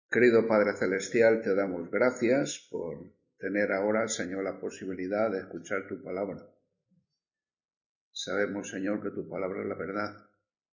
Querido Padre Celestial, te damos gracias por tener ahora, Señor, la posibilidad de escuchar tu palabra. Sabemos, Señor, que tu palabra es la verdad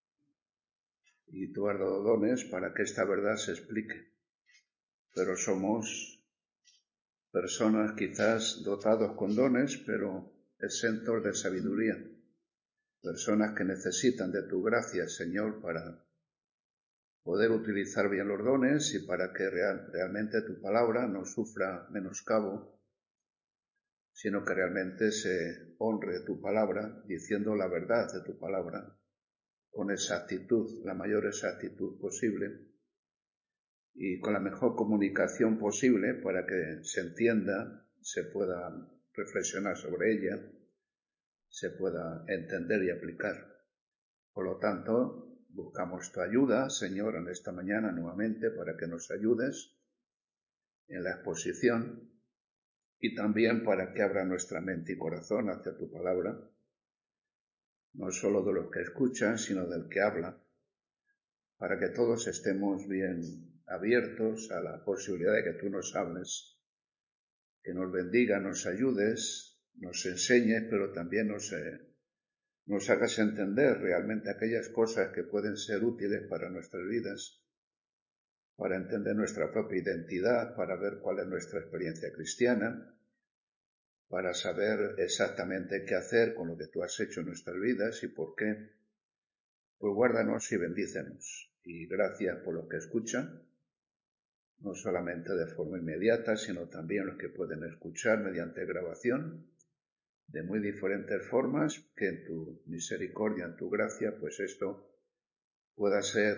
y tú has dado dones para que esta verdad se explique. Pero somos personas quizás dotados con dones, pero exentos de sabiduría. Personas que necesitan de tu gracia, Señor, para poder utilizar bien los dones y para que realmente tu palabra no sufra menoscabo, sino que realmente se honre tu palabra, diciendo la verdad de tu palabra, con exactitud, la mayor exactitud posible, y con la mejor comunicación posible para que se entienda, se pueda reflexionar sobre ella, se pueda entender y aplicar. Por lo tanto, buscamos tu ayuda, Señor, en esta mañana nuevamente para que nos ayudes en la exposición y también para que abra nuestra mente y corazón hacia tu palabra, no solo de los que escuchan, sino del que habla, para que todos estemos bien abiertos a la posibilidad de que tú nos hables, que nos bendiga, nos ayudes, nos enseñes, pero también nos hagas entender realmente aquellas cosas que pueden ser útiles para nuestras vidas, para entender nuestra propia identidad, para ver cuál es nuestra experiencia cristiana, para saber exactamente qué hacer con lo que tú has hecho en nuestras vidas y por qué. Pues guárdanos y bendícenos. Y gracias por los que escuchan, no solamente de forma inmediata, sino también los que pueden escuchar mediante grabación, de muy diferentes formas, que en tu misericordia, en tu gracia, pues esto puede ser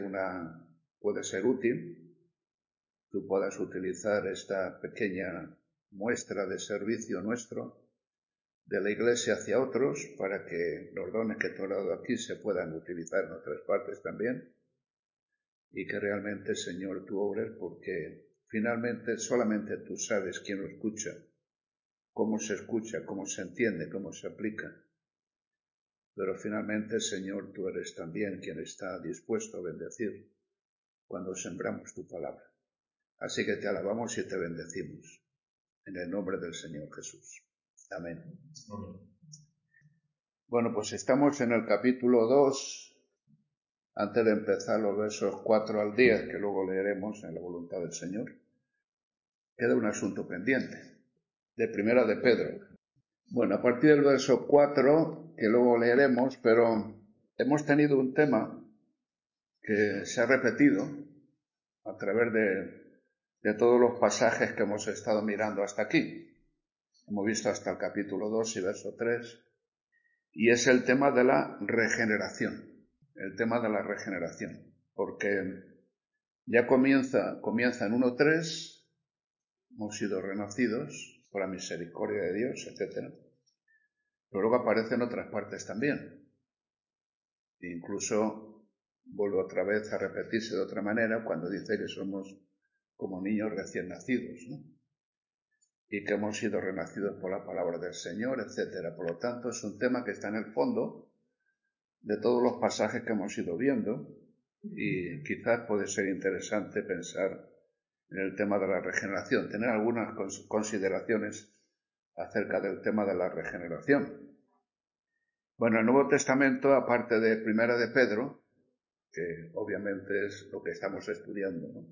útil, tú puedas utilizar esta pequeña muestra de servicio nuestro de la Iglesia hacia otros para que los dones que tú has dado aquí se puedan utilizar en otras partes también y que realmente, Señor, tú obres porque finalmente solamente tú sabes quién lo escucha, cómo se entiende, cómo se aplica. Pero finalmente, Señor, tú eres también quien está dispuesto a bendecir cuando sembramos tu palabra. Así que te alabamos y te bendecimos. En el nombre del Señor Jesús. Amén. Bueno, pues estamos en el capítulo 2, antes de empezar los versos 4 al 10, que luego leeremos en la voluntad del Señor. Queda un asunto pendiente, de Primera de Pedro. Bueno, a partir del verso 4, que luego leeremos, pero hemos tenido un tema que se ha repetido a través de todos los pasajes que hemos estado mirando hasta aquí. Hemos visto hasta el capítulo 2 y verso 3, y es el tema de la regeneración. El tema de la regeneración, porque ya comienza en 1.3, hemos sido renacidos por la misericordia de Dios, etc. Pero luego aparece en otras partes también. E incluso vuelve otra vez a repetirse de otra manera cuando dice que somos como niños recién nacidos, ¿no? Y que hemos sido renacidos por la palabra del Señor, etc. Por lo tanto, es un tema que está en el fondo de todos los pasajes que hemos ido viendo y quizás puede ser interesante pensar en el tema de la regeneración, tener algunas consideraciones acerca del tema de la regeneración. Bueno, el Nuevo Testamento, aparte de Primera de Pedro, que obviamente es lo que estamos estudiando, ¿no?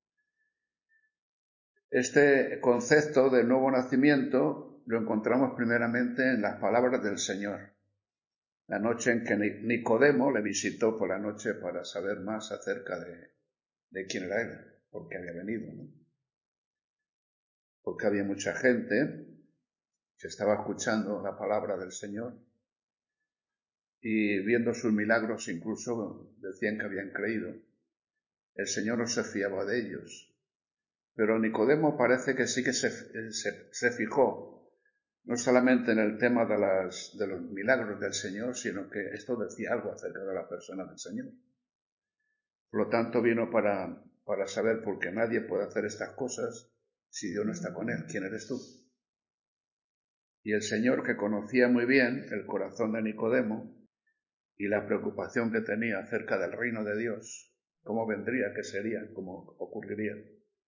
Este concepto del nuevo nacimiento lo encontramos primeramente en las palabras del Señor. La noche en que Nicodemo le visitó por la noche para saber más acerca de quién era él, por qué había venido, ¿no? Porque había mucha gente que estaba escuchando la palabra del Señor y viendo sus milagros, incluso decían que habían creído. El Señor no se fiaba de ellos. Pero Nicodemo parece que sí que se fijó, no solamente en el tema de los milagros del Señor, sino que esto decía algo acerca de la persona del Señor. Por lo tanto, vino para saber por qué nadie puede hacer estas cosas si Dios no está con él. ¿Quién eres tú? Y el Señor, que conocía muy bien el corazón de Nicodemo y la preocupación que tenía acerca del reino de Dios, cómo vendría, qué sería, cómo ocurriría,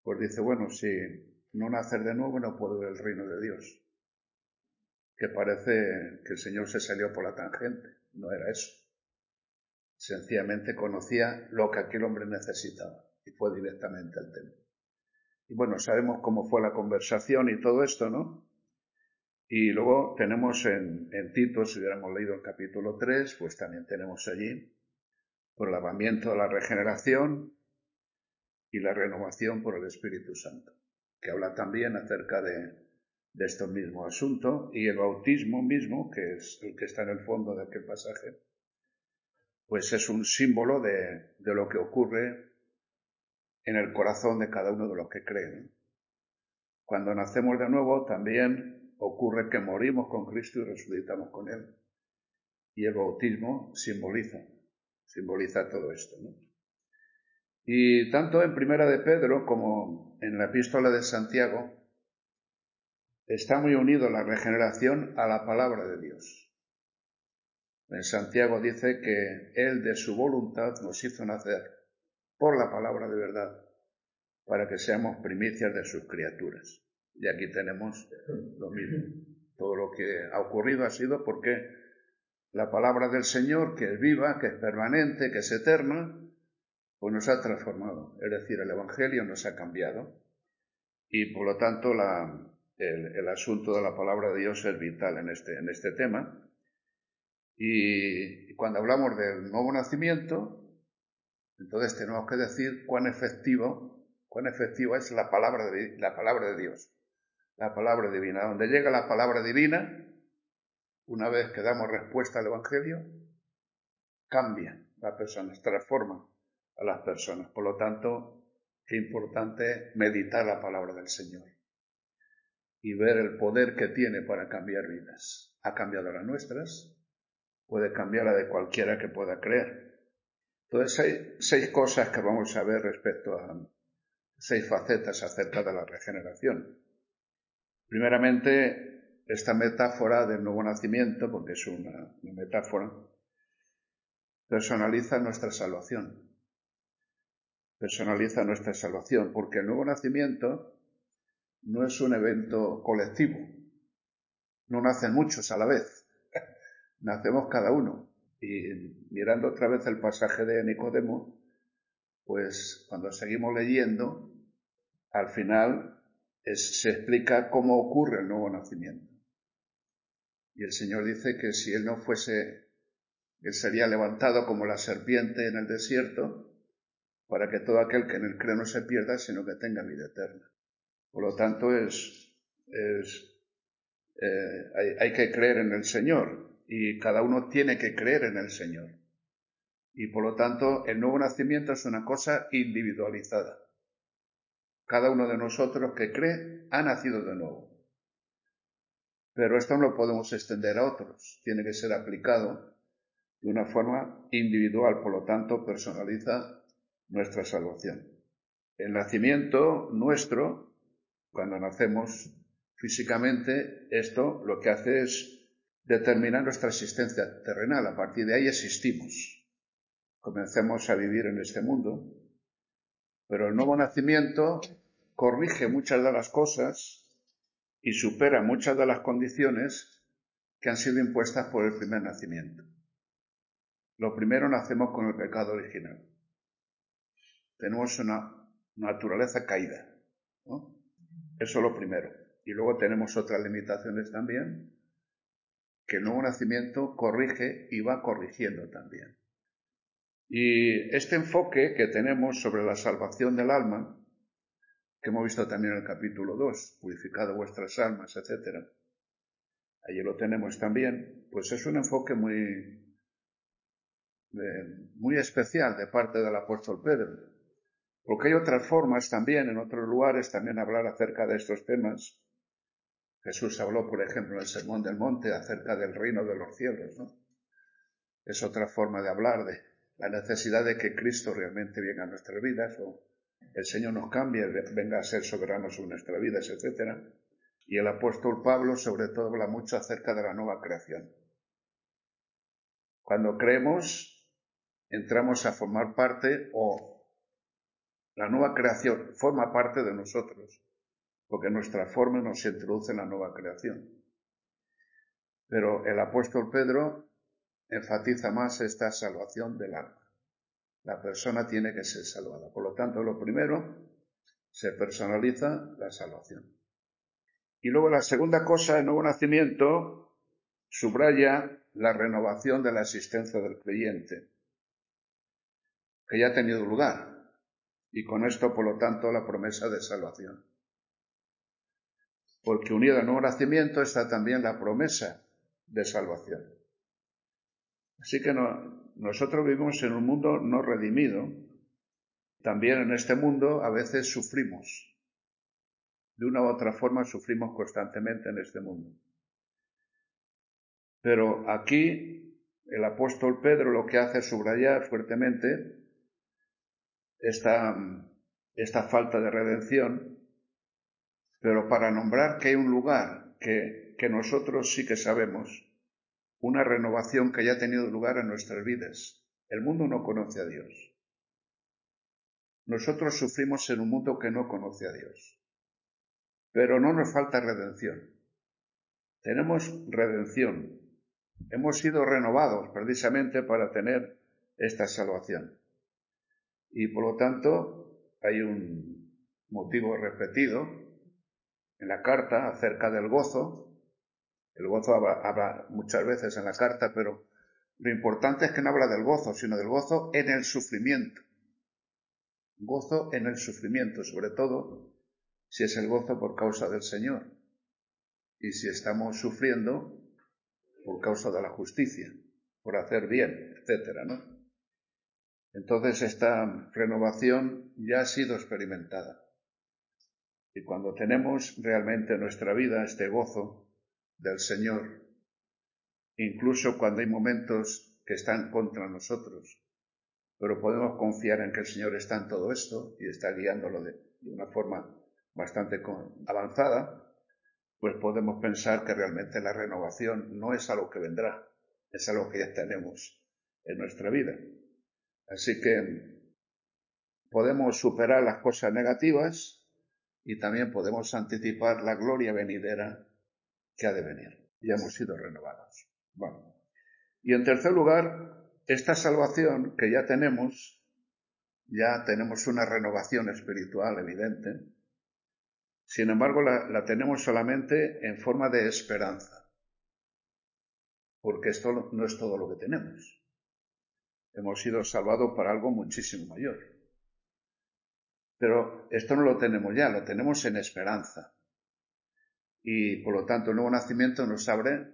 pues dice, bueno, si no nacer de nuevo no puedo ver el reino de Dios. Que parece que el Señor se salió por la tangente. No era eso. Sencillamente conocía lo que aquel hombre necesitaba y fue directamente al tema. Y bueno, sabemos cómo fue la conversación y todo esto, ¿no? Y luego tenemos en Tito, si hubiéramos leído el capítulo 3, pues también tenemos allí por el lavamiento de la regeneración y la renovación por el Espíritu Santo, que habla también acerca de este mismo asunto, y el bautismo mismo, que es el que está en el fondo de aquel pasaje, pues es un símbolo de lo que ocurre en el corazón de cada uno de los que creen. Cuando nacemos de nuevo también ocurre que morimos con Cristo y resucitamos con Él. Y el bautismo simboliza todo esto, ¿no? Y tanto en Primera de Pedro como en la Epístola de Santiago está muy unido la regeneración a la palabra de Dios. En Santiago dice que Él de su voluntad nos hizo nacer por la palabra de verdad, para que seamos primicias de sus criaturas. Y aquí tenemos lo mismo. Todo lo que ha ocurrido ha sido porque la palabra del Señor, que es viva, que es permanente, que es eterna, pues nos ha transformado. Es decir, el Evangelio nos ha cambiado. Y por lo tanto el asunto de la palabra de Dios es vital en este tema. Y cuando hablamos del nuevo nacimiento, entonces tenemos que decir cuán efectiva es la palabra de Dios, la palabra divina. Donde llega la palabra divina, una vez que damos respuesta al Evangelio, cambia la persona, transforma a las personas. Por lo tanto, qué importante meditar la palabra del Señor y ver el poder que tiene para cambiar vidas. Ha cambiado las nuestras, puede cambiar la de cualquiera que pueda creer. Entonces hay 6 cosas que vamos a ver respecto a 6 facetas acerca de la regeneración. Primeramente, esta metáfora del nuevo nacimiento, porque es una metáfora, personaliza nuestra salvación. Personaliza nuestra salvación, porque el nuevo nacimiento no es un evento colectivo. No nacen muchos a la vez. Nacemos cada uno. Y mirando otra vez el pasaje de Nicodemo, pues cuando seguimos leyendo, al final se explica cómo ocurre el nuevo nacimiento. Y el Señor dice que si Él no fuese, Él sería levantado como la serpiente en el desierto, para que todo aquel que en Él cree no se pierda, sino que tenga vida eterna. Por lo tanto, hay que creer en el Señor, y cada uno tiene que creer en el Señor. Y por lo tanto, el nuevo nacimiento es una cosa individualizada. Cada uno de nosotros que cree ha nacido de nuevo. Pero esto no lo podemos extender a otros. Tiene que ser aplicado de una forma individual, por lo tanto, personaliza nuestra salvación. El nacimiento nuestro, cuando nacemos físicamente, esto lo que hace es determinar nuestra existencia terrenal. A partir de ahí existimos. Comencemos a vivir en este mundo. Pero el nuevo nacimiento corrige muchas de las cosas y supera muchas de las condiciones que han sido impuestas por el primer nacimiento. Lo primero, nacemos con el pecado original. Tenemos una naturaleza caída, ¿no? Eso es lo primero. Y luego tenemos otras limitaciones también, que el nuevo nacimiento corrige y va corrigiendo también. Y este enfoque que tenemos sobre la salvación del alma, que hemos visto también en el capítulo 2, purificado vuestras almas, etc. Allí lo tenemos también, pues es un enfoque muy especial de parte del apóstol Pedro. Porque hay otras formas también, en otros lugares, también hablar acerca de estos temas. Jesús habló, por ejemplo, en el Sermón del Monte acerca del reino de los cielos, ¿no? Es otra forma de hablar de la necesidad de que Cristo realmente venga a nuestras vidas, o el Señor nos cambie, venga a ser soberano sobre nuestras vidas, etc. Y el apóstol Pablo, sobre todo, habla mucho acerca de la nueva creación. Cuando creemos, entramos a formar parte, o La nueva creación forma parte de nosotros, porque nuestra forma nos introduce en la nueva creación. Pero el apóstol Pedro enfatiza más esta salvación del alma. La persona tiene que ser salvada. Por lo tanto, lo primero, se personaliza la salvación. Y luego la segunda cosa, el nuevo nacimiento, subraya la renovación de la existencia del creyente, que ya ha tenido lugar, y con esto, por lo tanto, la promesa de salvación. Porque unida al nuevo nacimiento está también la promesa de salvación. Así que nosotros vivimos en un mundo no redimido. También en este mundo a veces sufrimos. De una u otra forma sufrimos constantemente en este mundo. Pero aquí el apóstol Pedro lo que hace es subrayar fuertemente esta falta de redención, pero para nombrar que hay un lugar que nosotros sí que sabemos, una renovación que ya ha tenido lugar en nuestras vidas. El mundo no conoce a Dios. Nosotros sufrimos en un mundo que no conoce a Dios. Pero no nos falta redención. Tenemos redención. Hemos sido renovados precisamente para tener esta salvación. Y por lo tanto hay un motivo repetido en la carta acerca del gozo. El gozo habla muchas veces en la carta, pero lo importante es que no habla del gozo, sino del gozo en el sufrimiento. Gozo en el sufrimiento, sobre todo si es el gozo por causa del Señor y si estamos sufriendo por causa de la justicia, por hacer bien, etcétera, ¿no? Entonces esta renovación ya ha sido experimentada. Y cuando tenemos realmente en nuestra vida este gozo del Señor, incluso cuando hay momentos que están contra nosotros, pero podemos confiar en que el Señor está en todo esto y está guiándolo de una forma bastante avanzada, pues podemos pensar que realmente la renovación no es algo que vendrá, es algo que ya tenemos en nuestra vida. Así que podemos superar las cosas negativas y también podemos anticipar la gloria venidera que ha de venir. Ya hemos sido renovados. Bueno. Y en tercer lugar, esta salvación que ya tenemos una renovación espiritual evidente. Sin embargo, la tenemos solamente en forma de esperanza, porque esto no es todo lo que tenemos. Hemos sido salvados para algo muchísimo mayor. Pero esto no lo tenemos ya, lo tenemos en esperanza. Y por lo tanto el nuevo nacimiento nos abre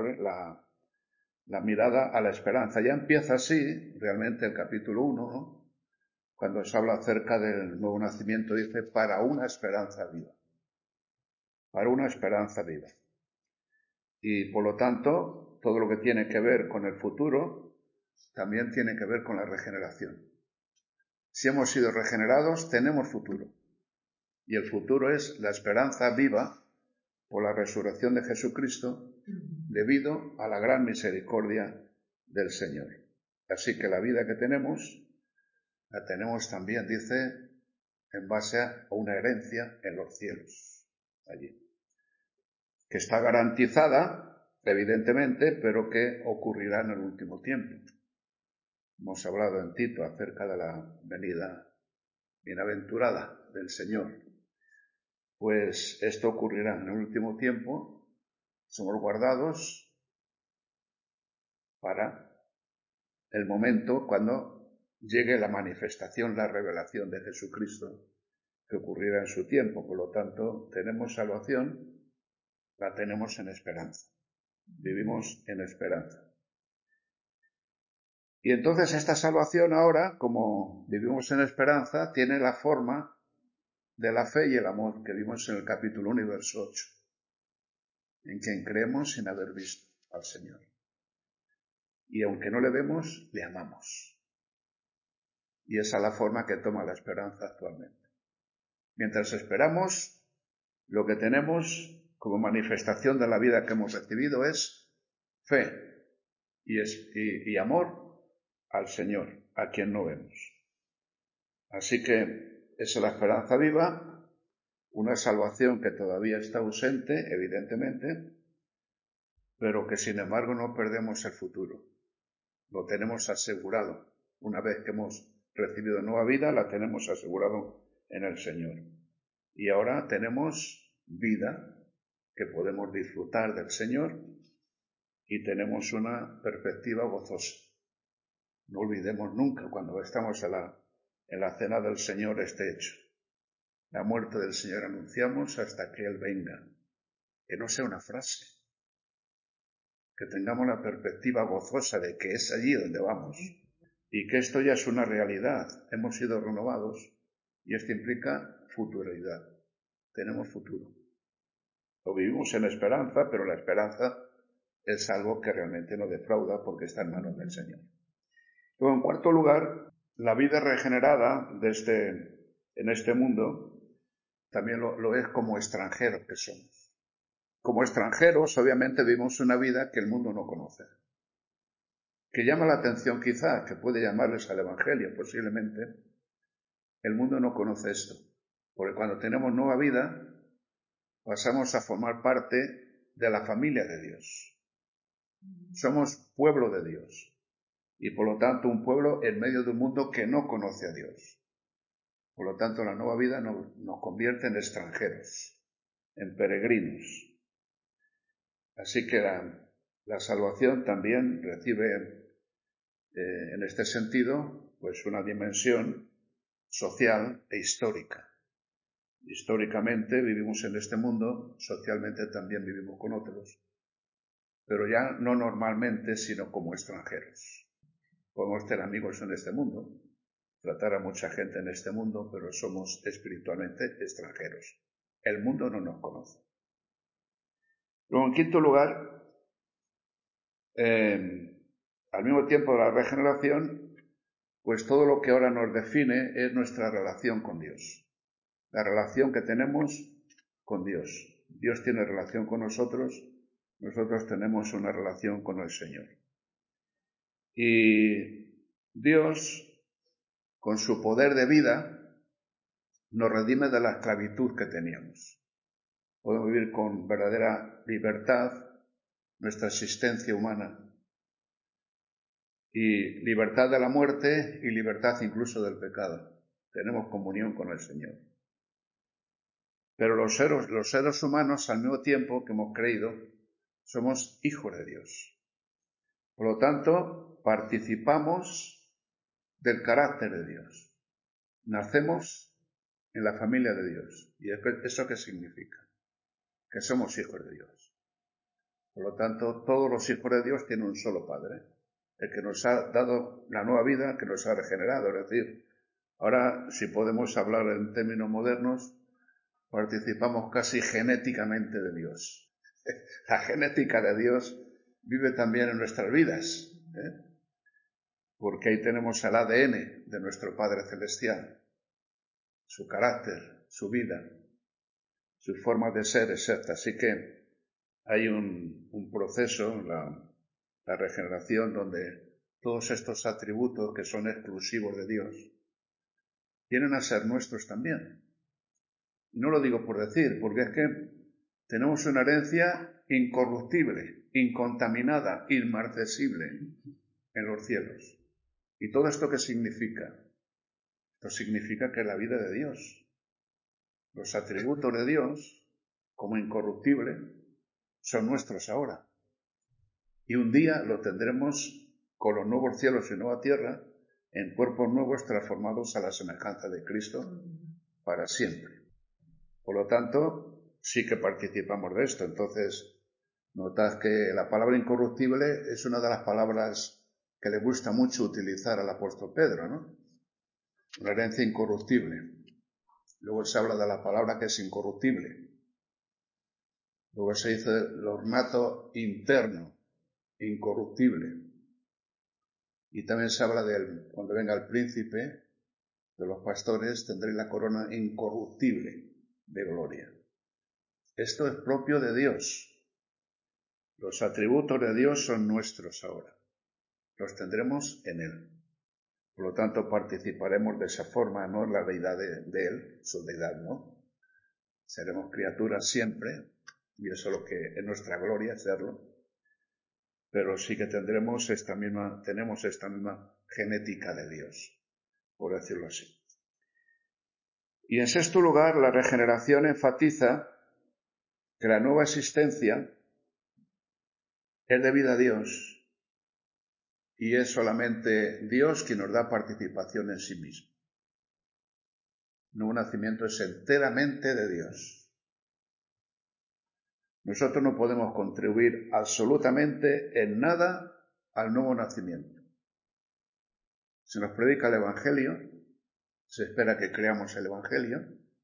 la mirada a la esperanza. Ya empieza así, realmente el capítulo 1, ¿no? Cuando se habla acerca del nuevo nacimiento, dice, para una esperanza viva. Para una esperanza viva. Y por lo tanto, todo lo que tiene que ver con el futuro, también tiene que ver con la regeneración. Si hemos sido regenerados, tenemos futuro. Y el futuro es la esperanza viva por la resurrección de Jesucristo debido a la gran misericordia del Señor. Así que la vida que tenemos, la tenemos también, dice, en base a una herencia en los cielos, allí, que está garantizada, evidentemente, pero que ocurrirá en el último tiempo. Hemos hablado en Tito acerca de la venida bienaventurada del Señor. Pues esto ocurrirá en el último tiempo. Somos guardados para el momento cuando llegue la manifestación, la revelación de Jesucristo, que ocurrirá en su tiempo. Por lo tanto, tenemos salvación, la tenemos en esperanza. Vivimos en esperanza. Y entonces esta salvación ahora, como vivimos en esperanza, tiene la forma de la fe y el amor que vimos en el capítulo 1 y verso 8, en quien creemos sin haber visto al Señor. Y aunque no le vemos, le amamos. Y esa es la forma que toma la esperanza actualmente. Mientras esperamos, lo que tenemos como manifestación de la vida que hemos recibido es fe y amor al Señor, a quien no vemos. Así que es la esperanza viva, una salvación que todavía está ausente, evidentemente, pero que sin embargo no perdemos el futuro. Lo tenemos asegurado. Una vez que hemos recibido nueva vida, la tenemos asegurado en el Señor. Y ahora tenemos vida que podemos disfrutar del Señor y tenemos una perspectiva gozosa. No olvidemos nunca cuando estamos en la cena del Señor este hecho. La muerte del Señor anunciamos hasta que Él venga. Que no sea una frase. Que tengamos la perspectiva gozosa de que es allí donde vamos. Y que esto ya es una realidad. Hemos sido renovados y esto implica futuralidad. Tenemos futuro. Lo vivimos en esperanza, pero la esperanza es algo que realmente no defrauda porque está en manos del Señor. Luego, en cuarto lugar, la vida regenerada en este mundo también lo es como extranjeros que somos. Como extranjeros, obviamente, vivimos una vida que el mundo no conoce. Que llama la atención quizá, que puede llamarles al Evangelio posiblemente. El mundo no conoce esto. Porque cuando tenemos nueva vida, pasamos a formar parte de la familia de Dios. Somos pueblo de Dios. Y por lo tanto un pueblo en medio de un mundo que no conoce a Dios. Por lo tanto la nueva vida nos convierte en extranjeros, en peregrinos. Así que la salvación también recibe en este sentido pues una dimensión social e histórica. Históricamente vivimos en este mundo, socialmente también vivimos con otros, pero ya no normalmente, sino como extranjeros. Podemos tener amigos en este mundo, tratar a mucha gente en este mundo, pero somos espiritualmente extranjeros. El mundo no nos conoce. Luego, en quinto lugar, al mismo tiempo de la regeneración, pues todo lo que ahora nos define es nuestra relación con Dios. La relación que tenemos con Dios. Dios tiene relación con nosotros tenemos una relación con el Señor. Y Dios, con su poder de vida, nos redime de la esclavitud que teníamos. Podemos vivir con verdadera libertad nuestra existencia humana. Y libertad de la muerte y libertad incluso del pecado. Tenemos comunión con el Señor. Pero los seres humanos, al mismo tiempo que hemos creído, somos hijos de Dios. Por lo tanto, participamos del carácter de Dios. Nacemos en la familia de Dios. ¿Y eso qué significa? Que somos hijos de Dios. Por lo tanto, todos los hijos de Dios tienen un solo Padre, el que nos ha dado la nueva vida, que nos ha regenerado. Es decir, ahora, si podemos hablar en términos modernos, participamos casi genéticamente de Dios. La genética de Dios vive también en nuestras vidas, porque ahí tenemos el ADN de nuestro Padre Celestial, su carácter, su vida, su forma de ser, etc. Así que hay un proceso, la regeneración, donde todos estos atributos que son exclusivos de Dios vienen a ser nuestros también. Y no lo digo por decir, porque es que tenemos una herencia incorruptible, incontaminada, inmarcesible en los cielos. ¿Y todo esto qué significa? Esto significa que la vida de Dios, los atributos de Dios, como incorruptible, son nuestros ahora. Y un día lo tendremos con los nuevos cielos y nueva tierra, en cuerpos nuevos transformados a la semejanza de Cristo para siempre. Por lo tanto, sí que participamos de esto. Entonces, notad que la palabra incorruptible es una de las palabras que le gusta mucho utilizar al apóstol Pedro, ¿no? Una herencia incorruptible. Luego se habla de la palabra que es incorruptible. Luego se dice el ornato interno, incorruptible. Y también se habla cuando venga el príncipe de los pastores, tendréis la corona incorruptible de gloria. Esto es propio de Dios. Los atributos de Dios son nuestros ahora. Los tendremos en Él. Por lo tanto, participaremos de esa forma, no en la deidad de Él, su deidad, ¿no? Seremos criaturas siempre, y eso es lo que es nuestra gloria, serlo, pero sí que tenemos esta misma genética de Dios, por decirlo así. Y en sexto lugar, la regeneración enfatiza que la nueva existencia es debida a Dios y es solamente Dios quien nos da participación en sí mismo. El nuevo nacimiento es enteramente de Dios. Nosotros no podemos contribuir absolutamente en nada al nuevo nacimiento. Se nos predica el Evangelio, se espera que creamos el Evangelio,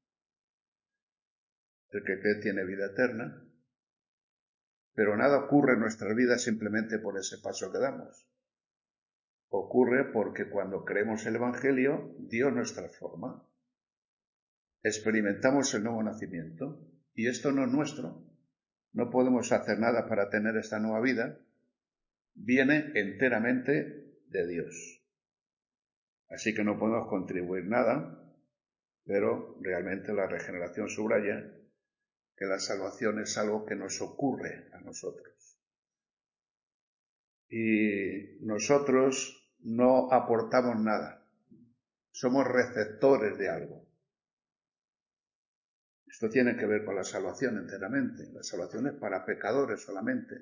el que cree tiene vida eterna, pero nada ocurre en nuestras vidas simplemente por ese paso que damos. Ocurre porque cuando creemos el Evangelio, Dios nos transforma. Experimentamos el nuevo nacimiento y esto no es nuestro. No podemos hacer nada para tener esta nueva vida. Viene enteramente de Dios. Así que no podemos contribuir nada, pero realmente la regeneración subraya que la salvación es algo que nos ocurre a nosotros. Y nosotros no aportamos nada. Somos receptores de algo. Esto tiene que ver con la salvación enteramente. La salvación es para pecadores solamente.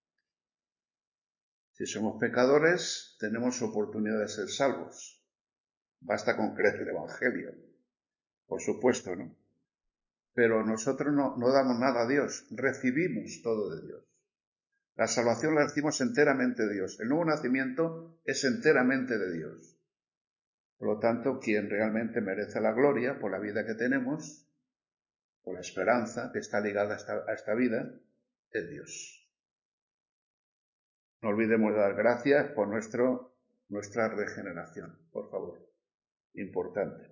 Si somos pecadores, tenemos oportunidad de ser salvos. Basta con creer el Evangelio, por supuesto, ¿no? Pero nosotros no damos nada a Dios, recibimos todo de Dios. La salvación la recibimos enteramente de Dios. El nuevo nacimiento es enteramente de Dios. Por lo tanto, quien realmente merece la gloria por la vida que tenemos, por la esperanza que está ligada a esta vida, es Dios. No olvidemos dar gracias por nuestra regeneración, por favor. Importante.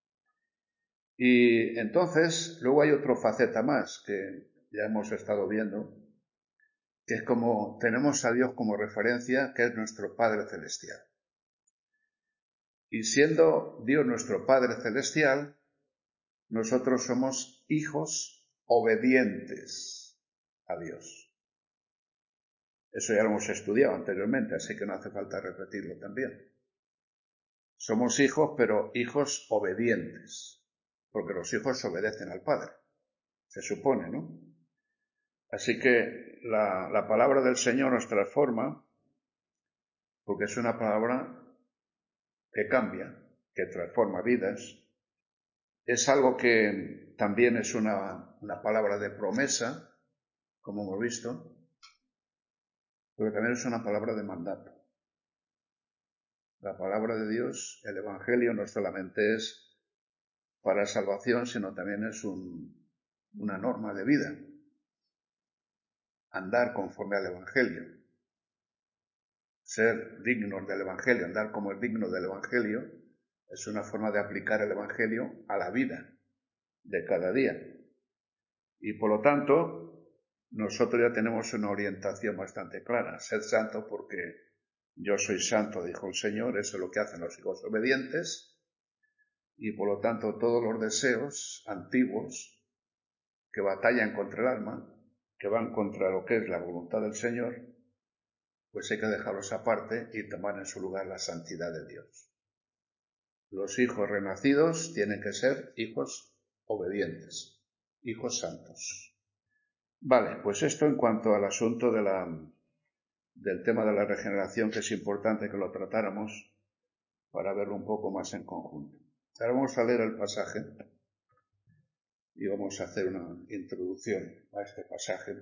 Y entonces, luego hay otra faceta más que ya hemos estado viendo, que es como tenemos a Dios como referencia, que es nuestro Padre Celestial. Y siendo Dios nuestro Padre Celestial, nosotros somos hijos obedientes a Dios. Eso ya lo hemos estudiado anteriormente, así que no hace falta repetirlo también. Somos hijos, pero hijos obedientes, porque los hijos obedecen al Padre, se supone, ¿no? Así que la palabra del Señor nos transforma, porque es una palabra que cambia, que transforma vidas. Es algo que también es una palabra de promesa, como hemos visto, pero también es una palabra de mandato. La palabra de Dios, el Evangelio, no solamente es para salvación, sino también es una norma de vida. Andar conforme al Evangelio. Ser dignos del Evangelio, andar como es digno del Evangelio, es una forma de aplicar el Evangelio a la vida de cada día. Y por lo tanto, nosotros ya tenemos una orientación bastante clara. Sed santos porque yo soy santo, dijo el Señor, eso es lo que hacen los hijos obedientes. Y por lo tanto, todos los deseos antiguos que batallan contra el alma, que van contra lo que es la voluntad del Señor, pues hay que dejarlos aparte y tomar en su lugar la santidad de Dios. Los hijos renacidos tienen que ser hijos obedientes, hijos santos. Vale, pues esto en cuanto al asunto del tema de la regeneración, que es importante que lo tratáramos para verlo un poco más en conjunto. Ahora vamos a leer el pasaje y vamos a hacer una introducción a este pasaje.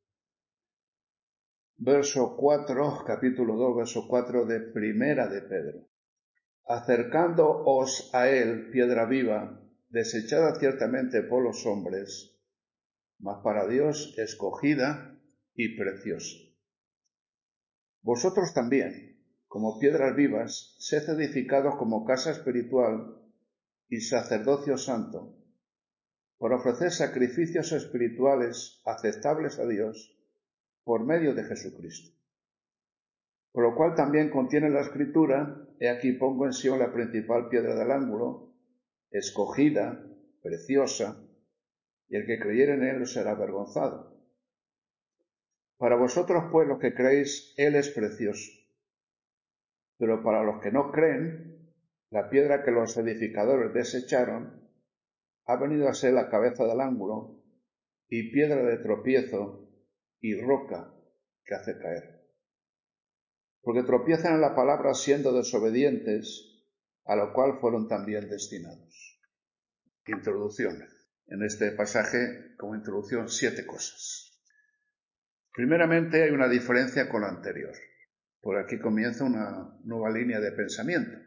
Verso 4, capítulo 2, verso 4 de Primera de Pedro. Acercándoos a él, piedra viva, desechada ciertamente por los hombres, mas para Dios escogida y preciosa. Vosotros también, como piedras vivas, sed edificados como casa espiritual y sacerdocio santo, para ofrecer sacrificios espirituales aceptables a Dios por medio de Jesucristo. Por lo cual también contiene la Escritura, he aquí pongo en Sión la principal piedra del ángulo, escogida, preciosa, y el que creyere en él será avergonzado. Para vosotros, pues, los que creéis, él es precioso. Pero para los que no creen, la piedra que los edificadores desecharon ha venido a ser la cabeza del ángulo y piedra de tropiezo y roca que hace caer. Porque tropiezan en la palabra siendo desobedientes, a lo cual fueron también destinados. Introducción. En este pasaje, como introducción, 7 cosas. Primeramente, hay una diferencia con la anterior. Por aquí comienza una nueva línea de pensamiento.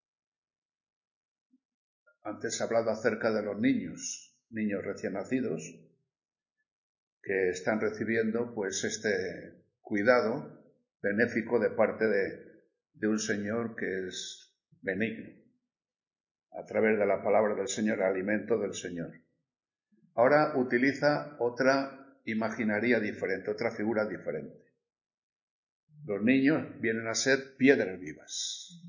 Antes he hablado acerca de los niños recién nacidos, que están recibiendo pues este cuidado benéfico de parte de un Señor que es benigno, a través de la palabra del Señor, el alimento del Señor. Ahora utiliza otra imaginaría diferente, otra figura diferente. Los niños vienen a ser piedras vivas,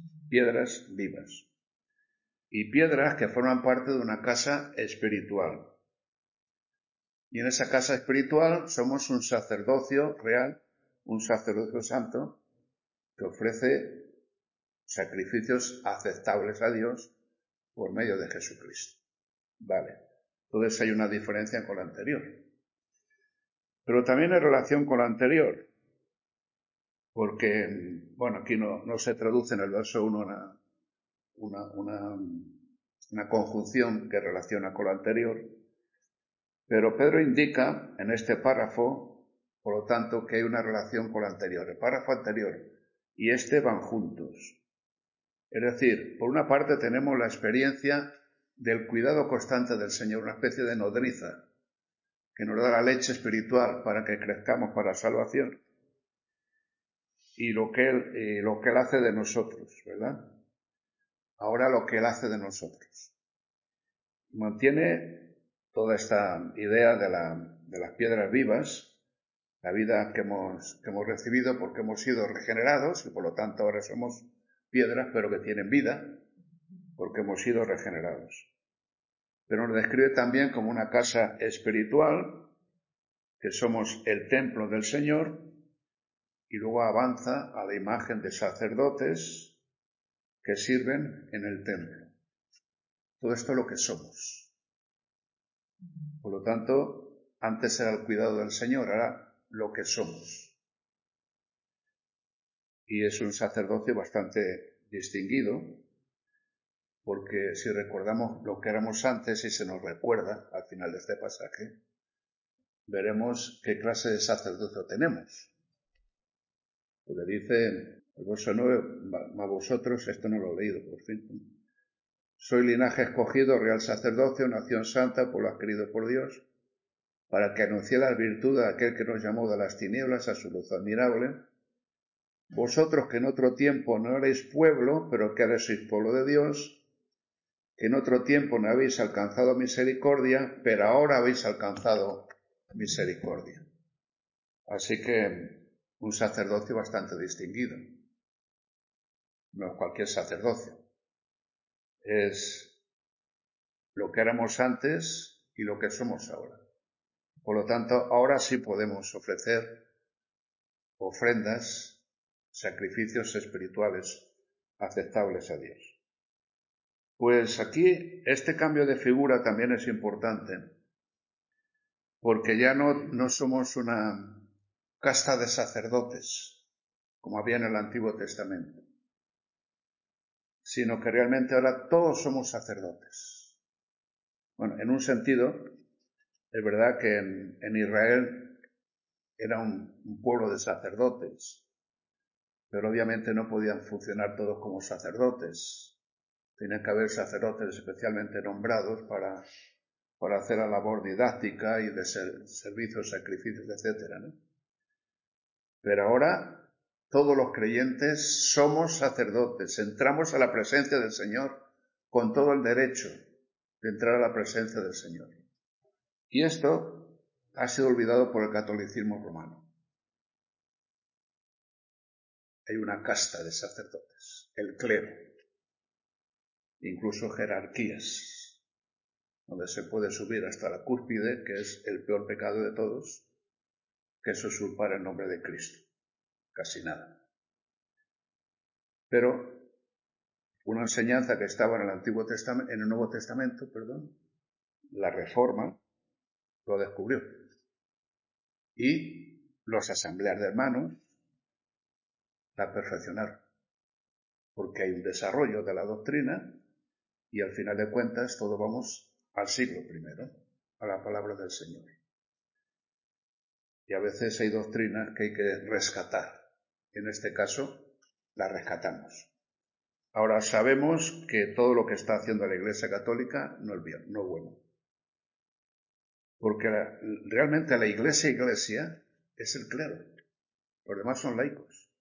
y piedras que forman parte de una casa espiritual. Y en esa casa espiritual somos un sacerdocio real, un sacerdocio santo, que ofrece sacrificios aceptables a Dios por medio de Jesucristo. Vale, entonces hay una diferencia con la anterior. Pero también en relación con la anterior, porque, bueno, aquí no se traduce en el verso 1 una conjunción que relaciona con la anterior, pero Pedro indica en este párrafo, por lo tanto, que hay una relación con la anterior. El párrafo anterior y este van juntos. Es decir, por una parte tenemos la experiencia del cuidado constante del Señor, una especie de nodriza que nos da la leche espiritual para que crezcamos para la salvación, y lo que Él hace de nosotros, ¿verdad? Ahora lo que Él hace de nosotros. Mantiene toda esta idea de las piedras vivas, la vida que hemos recibido porque hemos sido regenerados y por lo tanto ahora somos piedras pero que tienen vida porque hemos sido regenerados. Pero nos describe también como una casa espiritual, que somos el templo del Señor, y luego avanza a la imagen de sacerdotes que sirven en el templo. Todo esto es lo que somos. Por lo tanto, antes era el cuidado del Señor, ahora lo que somos. Y es un sacerdocio bastante distinguido, porque si recordamos lo que éramos antes y se nos recuerda al final de este pasaje, veremos qué clase de sacerdocio tenemos. Porque dice el verso 9, a vosotros, esto no lo he leído, por fin. Soy linaje escogido, real sacerdocio, nación santa, pueblo adquirido por Dios, para que anuncie las virtudes de aquel que nos llamó de las tinieblas a su luz admirable. Vosotros que en otro tiempo no erais pueblo, pero que ahora sois pueblo de Dios, que en otro tiempo no habéis alcanzado misericordia, pero ahora habéis alcanzado misericordia. Así que un sacerdocio bastante distinguido. No cualquier sacerdocio. Es lo que éramos antes y lo que somos ahora. Por lo tanto, ahora sí podemos ofrecer ofrendas, sacrificios espirituales aceptables a Dios. Pues aquí este cambio de figura también es importante, porque ya no somos una casta de sacerdotes, como había en el Antiguo Testamento, sino que realmente ahora todos somos sacerdotes. Bueno, en un sentido, es verdad que en Israel era un pueblo de sacerdotes, pero obviamente no podían funcionar todos como sacerdotes. Tenían que haber sacerdotes especialmente nombrados para hacer la labor didáctica y de servicios, sacrificios, etc., ¿no? Pero ahora todos los creyentes somos sacerdotes, entramos a la presencia del Señor con todo el derecho de entrar a la presencia del Señor. Y esto ha sido olvidado por el catolicismo romano. hay una casta de sacerdotes, el clero, incluso jerarquías, donde se puede subir hasta la cúspide, que es el peor pecado de todos, que es usurpar el nombre de Cristo. Casi nada. Pero una enseñanza que estaba en el Nuevo Testamento, la Reforma lo descubrió. Y los asambleas de hermanos la perfeccionaron. Porque hay un desarrollo de la doctrina y al final de cuentas todos vamos al siglo I, a la palabra del Señor. Y a veces hay doctrinas que hay que rescatar. En este caso, la rescatamos. Ahora sabemos que todo lo que está haciendo la Iglesia Católica no es bien, no es bueno. Porque realmente la Iglesia es el clero. Los demás son laicos.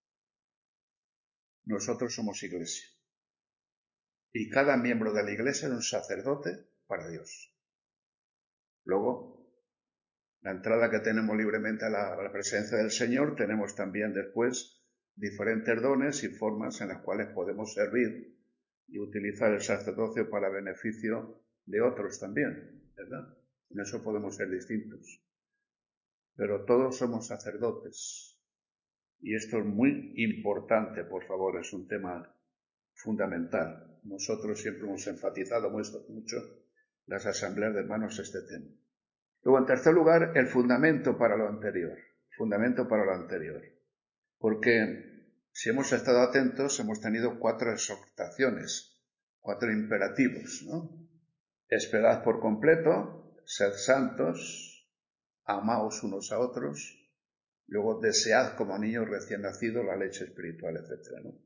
Nosotros somos Iglesia. Y cada miembro de la Iglesia es un sacerdote para Dios. Luego, la entrada que tenemos libremente a la presencia del Señor, tenemos también después diferentes dones y formas en las cuales podemos servir y utilizar el sacerdocio para beneficio de otros también, ¿verdad? En eso podemos ser distintos. Pero todos somos sacerdotes. Y esto es muy importante, por favor, es un tema fundamental. Nosotros siempre hemos enfatizado mucho las asambleas de hermanos este tema. Luego, en tercer lugar, el fundamento para lo anterior. Fundamento para lo anterior. Porque si hemos estado atentos, hemos tenido 4 exhortaciones, 4 imperativos, ¿no? Esperad por completo, sed santos, amaos unos a otros, luego desead como niños recién nacidos la leche espiritual, etc., ¿no?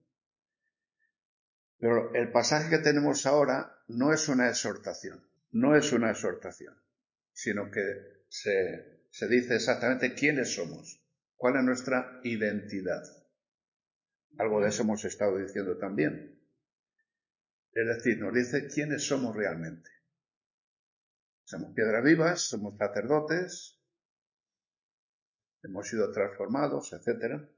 Pero el pasaje que tenemos ahora no es una exhortación, sino que se dice exactamente quiénes somos, cuál es nuestra identidad. Algo de eso hemos estado diciendo también. Es decir, nos dice quiénes somos realmente. Somos piedras vivas, somos sacerdotes, hemos sido transformados, etc.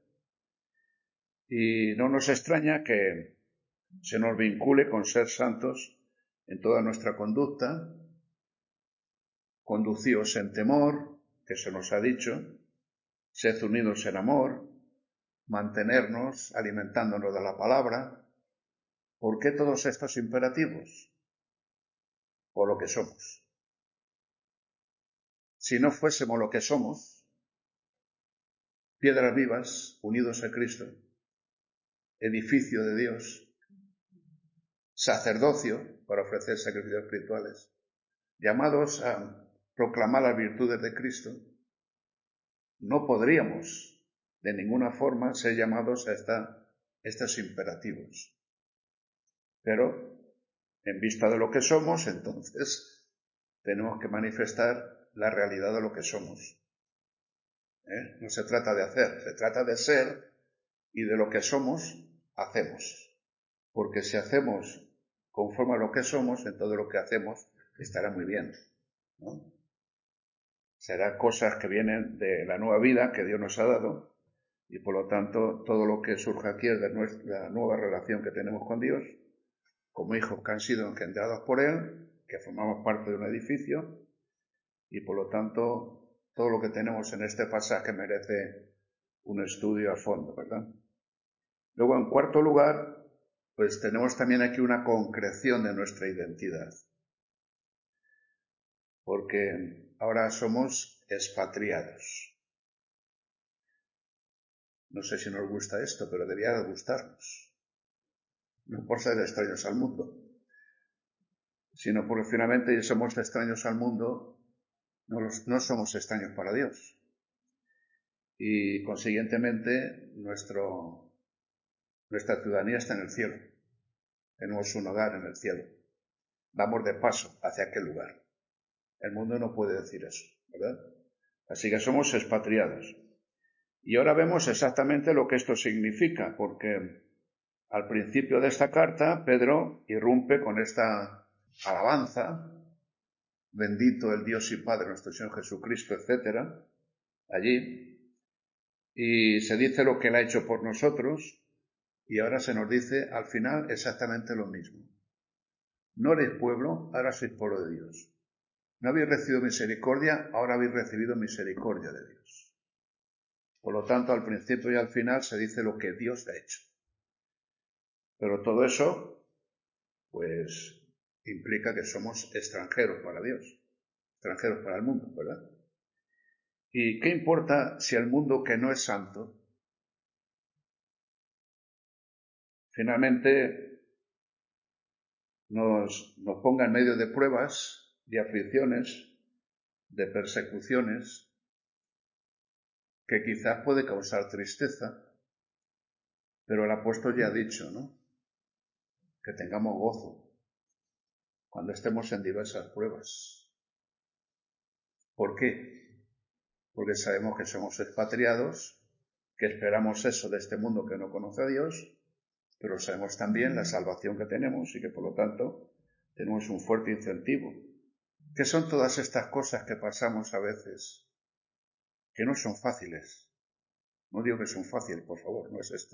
Y no nos extraña que se nos vincule con ser santos en toda nuestra conducta, conducíos en temor, que se nos ha dicho, sed unidos en amor, mantenernos alimentándonos de la palabra. ¿Por qué todos estos imperativos? Por lo que somos. Si no fuésemos lo que somos, piedras vivas, unidos a Cristo, edificio de Dios, sacerdocio para ofrecer sacrificios espirituales, llamados a proclamar las virtudes de Cristo, no podríamos de ninguna forma ser llamados a estos imperativos. Pero, en vista de lo que somos, entonces tenemos que manifestar la realidad de lo que somos. No se trata de hacer, se trata de ser, y de lo que somos, hacemos. Porque si hacemos conforme a lo que somos, en todo lo que hacemos estará muy bien, ¿no? Serán cosas que vienen de la nueva vida que Dios nos ha dado, y por lo tanto todo lo que surge aquí es de nuestra nueva relación que tenemos con Dios, como hijos que han sido engendrados por Él, que formamos parte de un edificio, y por lo tanto todo lo que tenemos en este pasaje merece un estudio a fondo, ¿verdad? Luego, en cuarto lugar, pues tenemos también aquí una concreción de nuestra identidad. Porque ahora somos expatriados. No sé si nos gusta esto, pero debería de gustarnos. No por ser extraños al mundo, sino porque finalmente somos extraños al mundo, no somos extraños para Dios. Y consiguientemente nuestra ciudadanía está en el cielo. Tenemos un hogar en el cielo. Vamos de paso hacia aquel lugar. El mundo no puede decir eso, ¿verdad? Así que somos expatriados. Y ahora vemos exactamente lo que esto significa, porque al principio de esta carta Pedro irrumpe con esta alabanza, bendito el Dios y Padre nuestro Señor Jesucristo, etc., allí, y se dice lo que Él ha hecho por nosotros, y ahora se nos dice al final exactamente lo mismo. No eres pueblo, ahora sois pueblo de Dios. No habéis recibido misericordia, ahora habéis recibido misericordia de Dios. Por lo tanto, al principio y al final se dice lo que Dios ha hecho. Pero todo eso, pues, implica que somos extranjeros para Dios, extranjeros para el mundo, ¿verdad? ¿Y qué importa si el mundo que no es santo, finalmente nos ponga en medio de pruebas, de aflicciones, de persecuciones, que quizás puede causar tristeza, pero el apóstol ya ha dicho, ¿no?, que tengamos gozo cuando estemos en diversas pruebas. ¿Por qué? Porque sabemos que somos expatriados, que esperamos eso de este mundo que no conoce a Dios, pero sabemos también la salvación que tenemos y que por lo tanto tenemos un fuerte incentivo. ¿Qué son todas estas cosas que pasamos a veces? Que no son fáciles. No digo que son fáciles, por favor, no es esto.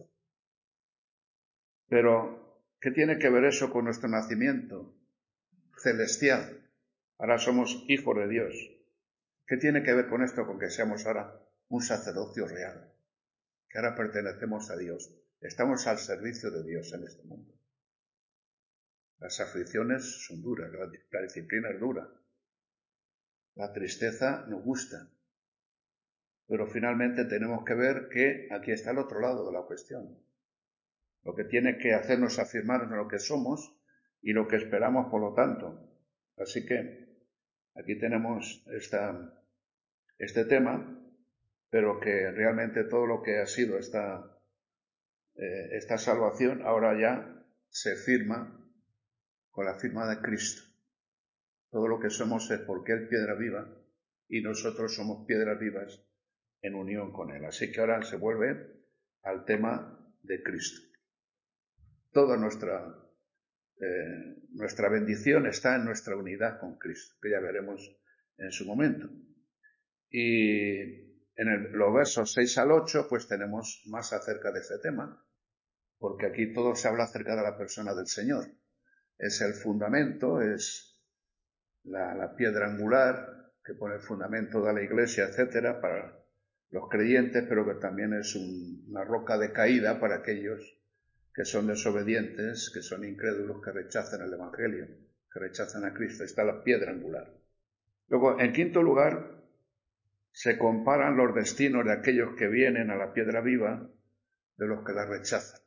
Pero, ¿qué tiene que ver eso con nuestro nacimiento celestial? Ahora somos hijos de Dios. ¿Qué tiene que ver con esto? Con que seamos ahora un sacerdocio real, que ahora pertenecemos a Dios. Estamos al servicio de Dios en este mundo. Las aflicciones son duras, la disciplina es dura, la tristeza nos gusta, pero finalmente tenemos que ver que aquí está el otro lado de la cuestión. Lo que tiene que hacernos afirmarnos en lo que somos y lo que esperamos por lo tanto. Así que aquí tenemos este tema, pero que realmente todo lo que ha sido esta salvación ahora ya se firma con la firma de Cristo. Todo lo que somos es porque Él piedra viva y nosotros somos piedras vivas en unión con Él. Así que ahora se vuelve al tema de Cristo. Toda nuestra bendición está en nuestra unidad con Cristo, que ya veremos en su momento. Y en los versos 6 al 8, pues tenemos más acerca de este tema, porque aquí todo se habla acerca de la persona del Señor. Es el fundamento, es la piedra angular que pone el fundamento de la iglesia, etcétera, para los creyentes, pero que también es una roca de caída para aquellos que son desobedientes, que son incrédulos, que rechazan el Evangelio, que rechazan a Cristo. Está la piedra angular. Luego, en quinto lugar, se comparan los destinos de aquellos que vienen a la piedra viva de los que la rechazan.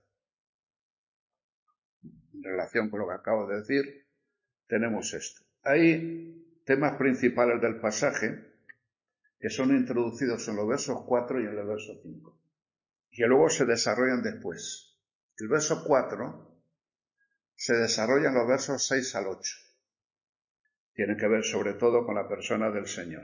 En relación con lo que acabo de decir, tenemos esto. Hay temas principales del pasaje que son introducidos en los versos 4 y en el verso 5, que luego se desarrollan después. El verso 4 se desarrolla en los versos 6 al 8. Tiene que ver sobre todo con la persona del Señor.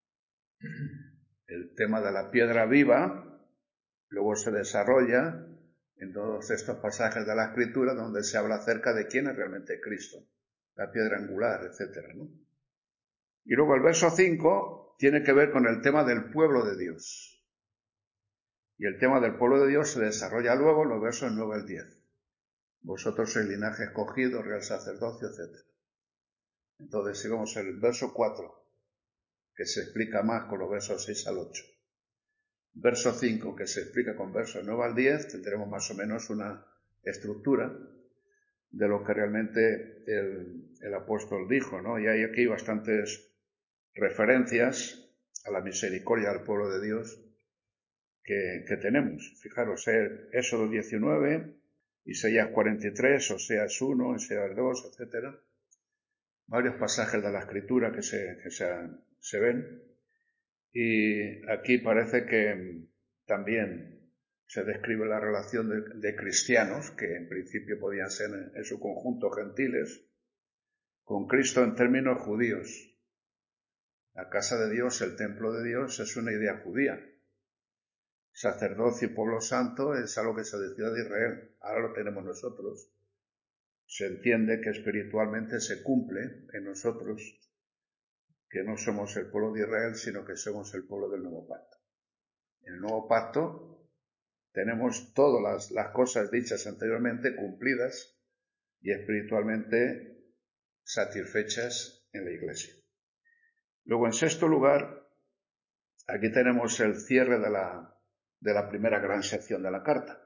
El tema de la piedra viva luego se desarrolla en todos estos pasajes de la Escritura donde se habla acerca de quién es realmente Cristo, la piedra angular, etc., ¿no? Y luego el verso 5 tiene que ver con el tema del pueblo de Dios. Y el tema del pueblo de Dios se desarrolla luego en los versos 9 al 10. Vosotros sois linaje escogido, real sacerdocio, etc. Entonces, si vemos el verso 4, que se explica más con los versos 6 al 8. Verso 5, que se explica con versos 9 al 10, tendremos más o menos una estructura de lo que realmente el apóstol dijo, ¿no? Y hay aquí bastantes referencias a la misericordia del pueblo de Dios que tenemos. Fijaros, Éxodo 19, Isaías 43, Oseas 1, Oseas 2, etc. Varios pasajes de la Escritura que se ven. Y aquí parece que también se describe la relación de cristianos, que en principio podían ser en su conjunto gentiles, con Cristo en términos judíos. La casa de Dios, el templo de Dios, es una idea judía. Sacerdocio y pueblo santo es algo que se decía de Israel. Ahora lo tenemos nosotros. Se entiende que espiritualmente se cumple en nosotros que no somos el pueblo de Israel, sino que somos el pueblo del nuevo pacto. En el nuevo pacto tenemos todas las cosas dichas anteriormente cumplidas y espiritualmente satisfechas en la Iglesia. Luego, en sexto lugar, aquí tenemos el cierre de la primera gran sección de la carta.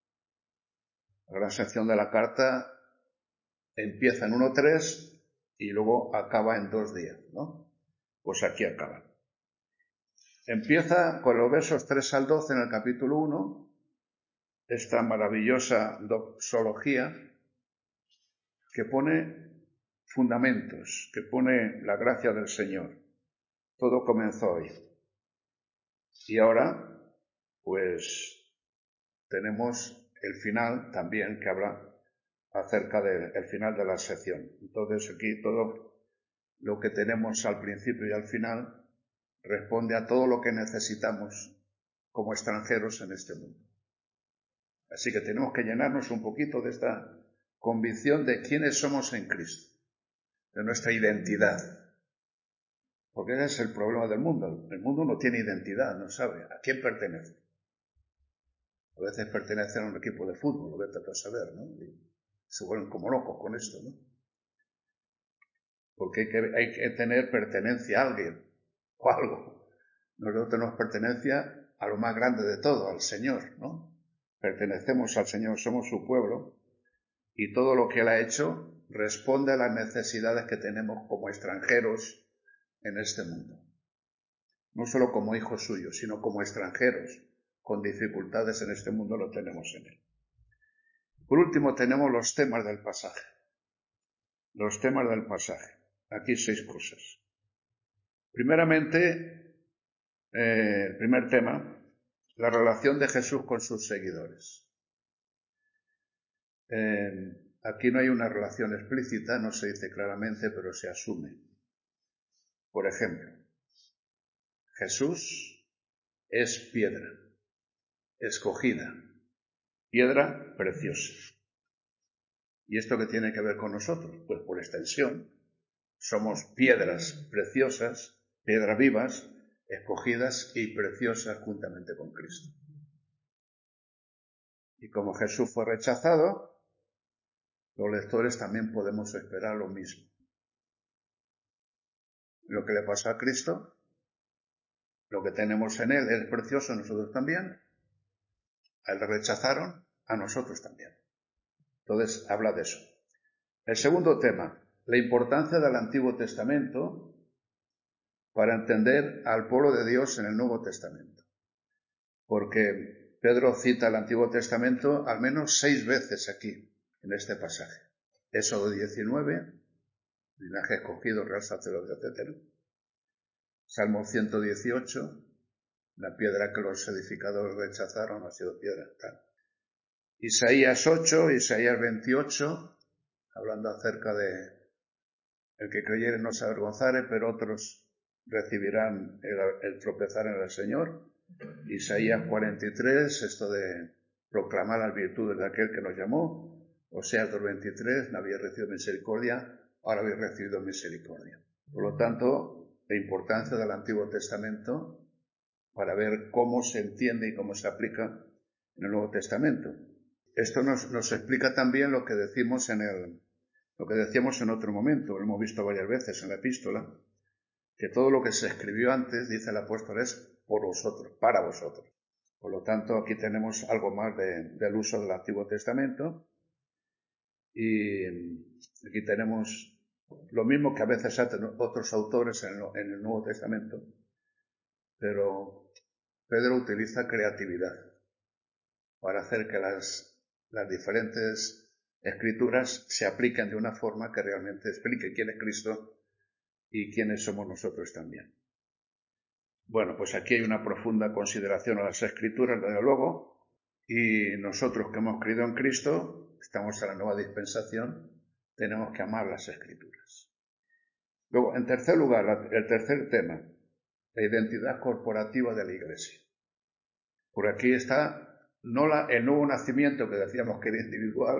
La gran sección de la carta empieza en 1:3 y luego acaba en 2:10, ¿no? Pues aquí acaba. Empieza con los versos 3 al 12 en el capítulo 1, esta maravillosa doxología que pone fundamentos, que pone la gracia del Señor. Todo comenzó hoy. Y ahora, pues, tenemos el final también que habla acerca del final de la sección. Entonces aquí todo lo que tenemos al principio y al final responde a todo lo que necesitamos como extranjeros en este mundo. Así que tenemos que llenarnos un poquito de esta convicción de quiénes somos en Cristo, de nuestra identidad. Porque ese es el problema del mundo. El mundo no tiene identidad, no sabe a quién pertenece. A veces pertenecen a un equipo de fútbol, lo vete a saber, ¿no? Y se vuelven como locos con esto, ¿no? Porque hay que tener pertenencia a alguien o algo. Nosotros tenemos pertenencia a lo más grande de todo, al Señor, ¿no? Pertenecemos al Señor, somos su pueblo y todo lo que Él ha hecho responde a las necesidades que tenemos como extranjeros en este mundo. No solo como hijos suyos, sino como extranjeros con dificultades en este mundo lo tenemos en Él. Por último, tenemos los temas del pasaje. Los temas del pasaje. Aquí 6 cosas. Primeramente, el primer tema, la relación de Jesús con sus seguidores. Aquí no hay una relación explícita, no se dice claramente, pero se asume. Por ejemplo, Jesús es piedra, escogida, piedra preciosa. ¿Y esto qué tiene que ver con nosotros? Pues por extensión, somos piedras preciosas, piedras vivas, escogidas y preciosas juntamente con Cristo. Y como Jesús fue rechazado, los lectores también podemos esperar lo mismo. Lo que le pasó a Cristo, lo que tenemos en Él es precioso, nosotros también. A Él le rechazaron, a nosotros también. Entonces, habla de eso. El segundo tema, la importancia del Antiguo Testamento para entender al pueblo de Dios en el Nuevo Testamento. Porque Pedro cita el Antiguo Testamento al menos 6 veces aquí, en este pasaje. Éxodo 19, linaje escogido, real sacerdote, etc. Salmo 118, la piedra que los edificadores rechazaron ha sido piedra. Tal. Isaías 8, Isaías 28, hablando acerca de el que creyere no se avergonzare, pero otros recibirán el tropezar en el Señor. Isaías 43, esto de proclamar las virtudes de aquel que nos llamó. Oseas 2:23, no habéis recibido misericordia, ahora habéis recibido misericordia. Por lo tanto, la importancia del Antiguo Testamento para ver cómo se entiende y cómo se aplica en el Nuevo Testamento. Esto nos explica también lo que decimos lo que decíamos en otro momento, lo hemos visto varias veces en la epístola, que todo lo que se escribió antes, dice el apóstol, es por vosotros, para vosotros. Por lo tanto, aquí tenemos algo más del uso del Antiguo Testamento y aquí tenemos lo mismo que a veces hacen otros autores en el Nuevo Testamento, pero Pedro utiliza creatividad para hacer que las diferentes escrituras se apliquen de una forma que realmente explique quién es Cristo y quiénes somos nosotros también. Bueno, pues aquí hay una profunda consideración a las escrituras, desde luego, y nosotros que hemos creído en Cristo, estamos en la nueva dispensación, tenemos que amar las escrituras. Luego, en tercer lugar, el tercer tema, la identidad corporativa de la Iglesia. Por aquí está no el nuevo nacimiento que decíamos que era individual,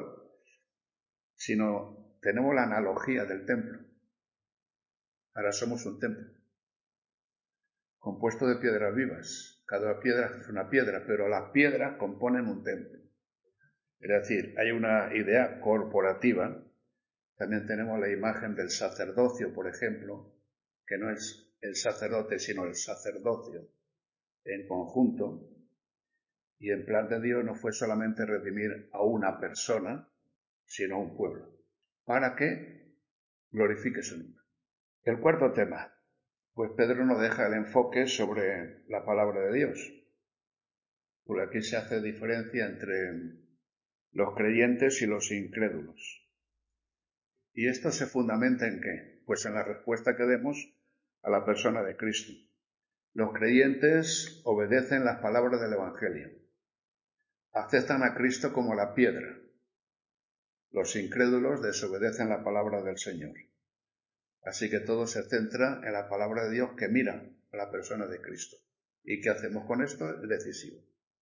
sino tenemos la analogía del templo. Ahora somos un templo. compuesto de piedras vivas. Cada piedra es una piedra, pero las piedras componen un templo. Es decir, hay una idea corporativa. También tenemos la imagen del sacerdocio, por ejemplo, que no es el sacerdote, sino el sacerdocio en conjunto. Y el plan de Dios no fue solamente redimir a una persona, sino a un pueblo, para que glorifique su nombre. El cuarto tema, pues Pedro nos deja el enfoque sobre la palabra de Dios, porque aquí se hace diferencia entre los creyentes y los incrédulos. ¿Y esto se fundamenta en qué? Pues en la respuesta que demos a la persona de Cristo. Los creyentes obedecen las palabras del Evangelio. Aceptan a Cristo como la piedra. Los incrédulos desobedecen la palabra del Señor. Así que todo se centra en la palabra de Dios que mira a la persona de Cristo. ¿Y qué hacemos con esto? Es decisivo.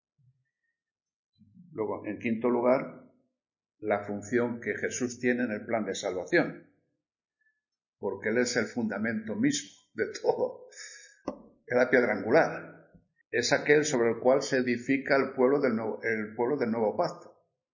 Luego, en quinto lugar, la función que Jesús tiene en el plan de salvación, porque Él es el fundamento mismo de todo. Es la piedra angular. Es aquel sobre el cual se edifica el pueblo del nuevo pacto.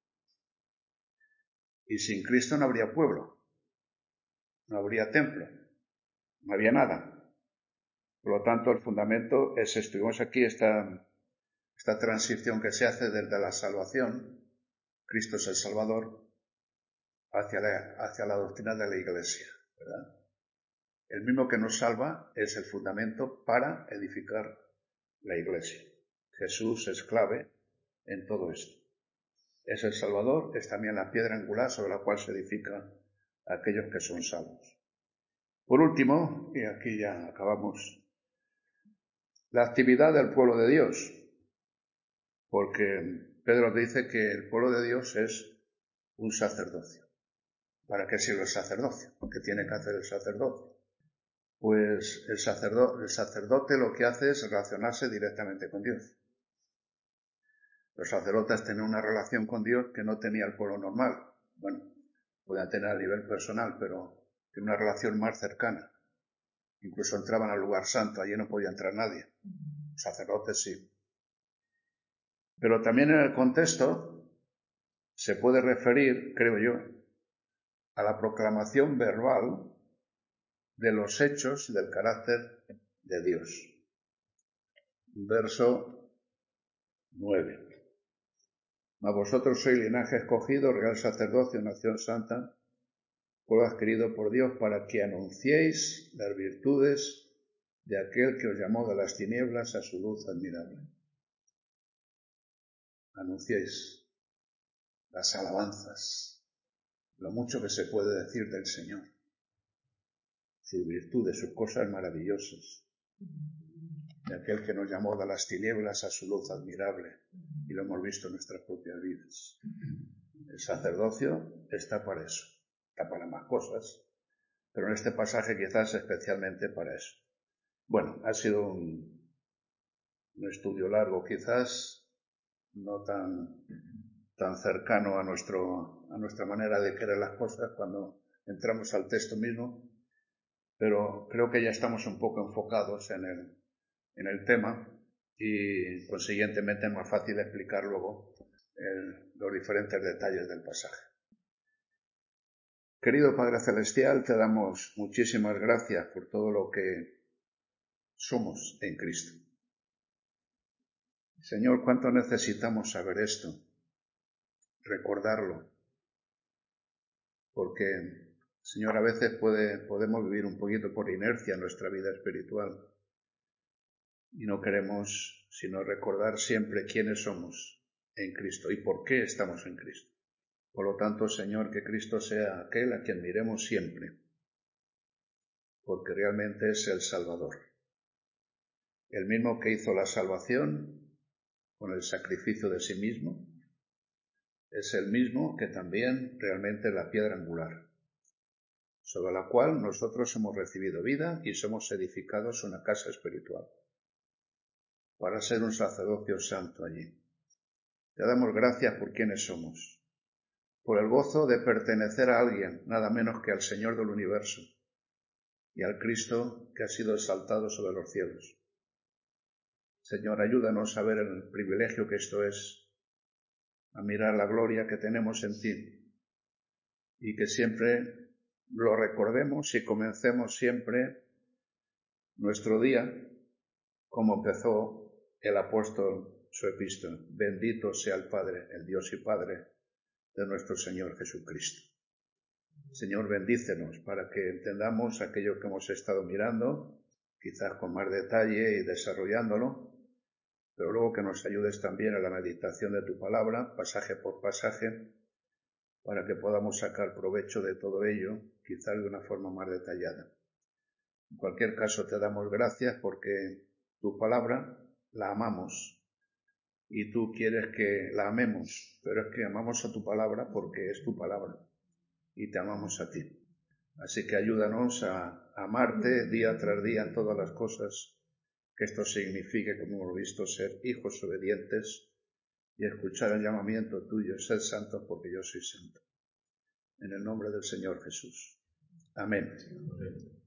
Y sin Cristo no habría pueblo, no habría templo, no había nada. Por lo tanto, el fundamento es esto. Y vemos aquí esta transición que se hace desde la salvación, Cristo es el Salvador, hacia la doctrina de la Iglesia, ¿verdad? El mismo que nos salva es el fundamento para edificar la Iglesia. Jesús es clave en todo esto. Es el Salvador, es también la piedra angular sobre la cual se edifican aquellos que son salvos. Por último, y aquí ya acabamos, la actividad del pueblo de Dios, porque Pedro dice que el pueblo de Dios es un sacerdocio. ¿Para qué sirve el sacerdocio? ¿Qué tiene que hacer el sacerdote? Pues el sacerdote lo que hace es relacionarse directamente con Dios. Los sacerdotes tienen una relación con Dios que no tenía el pueblo normal. Bueno, podían tener a nivel personal, pero tiene una relación más cercana. Incluso entraban al lugar santo, allí no podía entrar nadie. Los sacerdotes sí. Pero también en el contexto se puede referir, creo yo, a la proclamación verbal de los hechos del carácter de Dios. Verso 9. Mas vosotros sois linaje escogido, real sacerdocio, nación santa, pueblo adquirido por Dios, para que anunciéis las virtudes de aquel que os llamó de las tinieblas a su luz admirable. Anunciéis las alabanzas, lo mucho que se puede decir del Señor, sus virtudes, sus cosas maravillosas, de aquel que nos llamó de las tinieblas a su luz admirable, y lo hemos visto en nuestras propias vidas. El sacerdocio está para eso, está para más cosas, pero en este pasaje quizás especialmente para eso. Bueno, ha sido un estudio largo, quizás no tan cercano a nuestra manera de querer las cosas cuando entramos al texto mismo, pero creo que ya estamos un poco enfocados en el tema y consiguientemente es más fácil explicar luego los diferentes detalles del pasaje. Querido Padre Celestial, te damos muchísimas gracias por todo lo que somos en Cristo. Señor, cuánto necesitamos saber esto, recordarlo, porque, Señor, a veces podemos vivir un poquito por inercia nuestra vida espiritual y no queremos sino recordar siempre quiénes somos en Cristo y por qué estamos en Cristo. Por lo tanto, Señor, que Cristo sea aquel a quien miremos siempre, porque realmente es el Salvador. El mismo que hizo la salvación con el sacrificio de sí mismo, es el mismo que también realmente es la piedra angular, sobre la cual nosotros hemos recibido vida y somos edificados una casa espiritual, para ser un sacerdocio santo allí. Te damos gracias por quienes somos, por el gozo de pertenecer a alguien, nada menos que al Señor del universo, y al Cristo que ha sido exaltado sobre los cielos. Señor, ayúdanos a ver el privilegio que esto es, a mirar la gloria que tenemos en ti, y que siempre lo recordemos y comencemos siempre nuestro día como empezó el apóstol su epístola. Bendito sea el Padre, el Dios y Padre de nuestro Señor Jesucristo. Señor, bendícenos para que entendamos aquello que hemos estado mirando, quizás con más detalle y desarrollándolo, pero luego que nos ayudes también a la meditación de tu palabra, pasaje por pasaje, para que podamos sacar provecho de todo ello, quizás de una forma más detallada. En cualquier caso, te damos gracias porque tu palabra la amamos y tú quieres que la amemos, pero es que amamos a tu palabra porque es tu palabra y te amamos a ti. Así que ayúdanos a amarte día tras día en todas las cosas que esto signifique, como hemos visto, ser hijos obedientes y escuchar el llamamiento tuyo, ser santos porque yo soy santo. En el nombre del Señor Jesús. Amén.